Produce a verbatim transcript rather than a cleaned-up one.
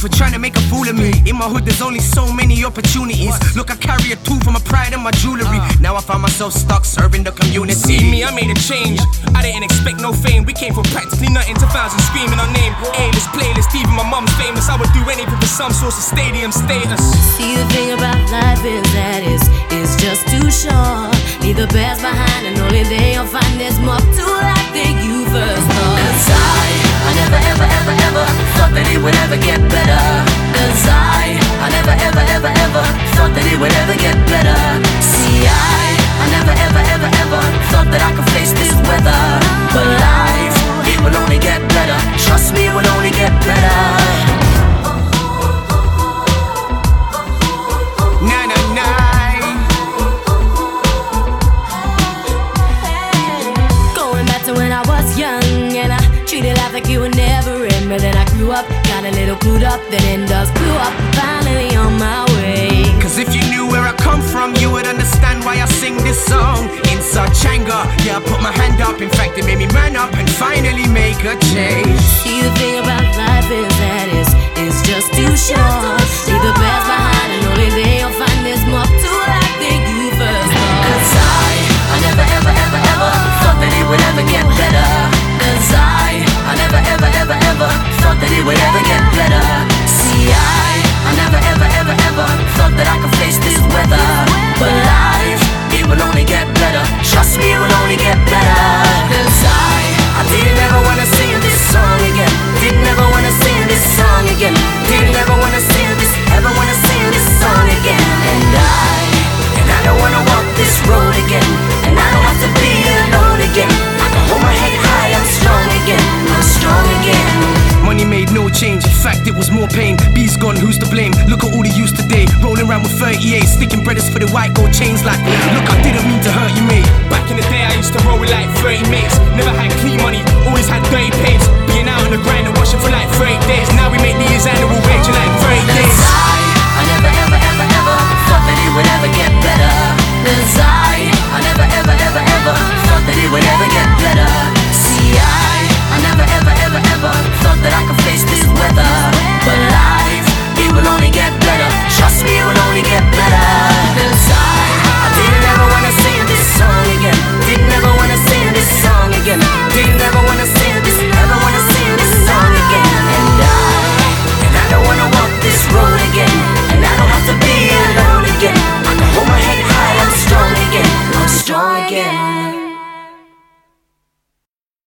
for trying to make a fool of me. In my hood there's only so many opportunities. Look, I carry a tool for my pride and my jewelry. Now I find myself stuck serving the community. See me, I made a change. I didn't expect no fame. We came from practically nothing to thousands screaming our name. A-list, playlist, even my mum's famous. I would do anything for some source of stadium status. See, the thing about life is that it's, it's just too short. Leave the past behind and only then you'll find there's more to life than you first thought. Cause I, I never ever ever ever thought that it would ever get better. Cause I, I never ever ever ever thought that it would ever get better. See, I, I never ever ever ever thought that I could face this weather. But life, it will only get better. Trust me, it will only get better. Like you were never in, but then I grew up, got a little clued up, then it does blew up, finally on my way. Cause if you knew where I come from, you would understand why I sing this song. In such anger, yeah, I put my hand up. In fact, it made me man up and finally make a change. See, the thing about life is that it's, it's just too short. Leave the past behind and only then you'll find there's more to life than you first thought. Cause I, I never ever ever ever thought that it would ever get better. Cause I, I never ever ever ever thought that it would ever get better. See, I, I never ever ever ever thought that I could face this weather. But life, it will only get better. Trust me, it will only get better. Cause I, I didn't ever wanna sing this song again. Didn't ever wanna sing this song again. Didn't ever wanna sing this, ever wanna sing this song again. And I, and I don't wanna walk this road again. And I don't have to be alone again. I can hold my head high, I'm strong again. I'm strong again. Money made no change, in fact it was more pain. B's gone, who's to blame? Look at all the youth today, rolling around with thirty-eight, sticking brothers for the white gold chains like, look, I didn't mean to hurt you, mate. Back in the day I used to roll with like thirty mates. Never had clean money, always had dirty pays. Being out on the grind and washing for like thirty days. Now we make the year's annual wage in like thirty days. I, I never ever ever ever thought that it would ever get better. Cause I, I never ever ever ever thought that it would ever get better. See, I, I never ever ever ever thought that I could face this weather. But life, it will only get better. Trust me, it will only get better. Cause I, I didn't ever wanna sing this song again. Didn't ever wanna sing this song again. Didn't ever wanna sing this, ever wanna sing this song again. And I, and I don't wanna walk this road again. And I don't have to be alone again. I can hold my head high, I'm strong again. I'm strong again.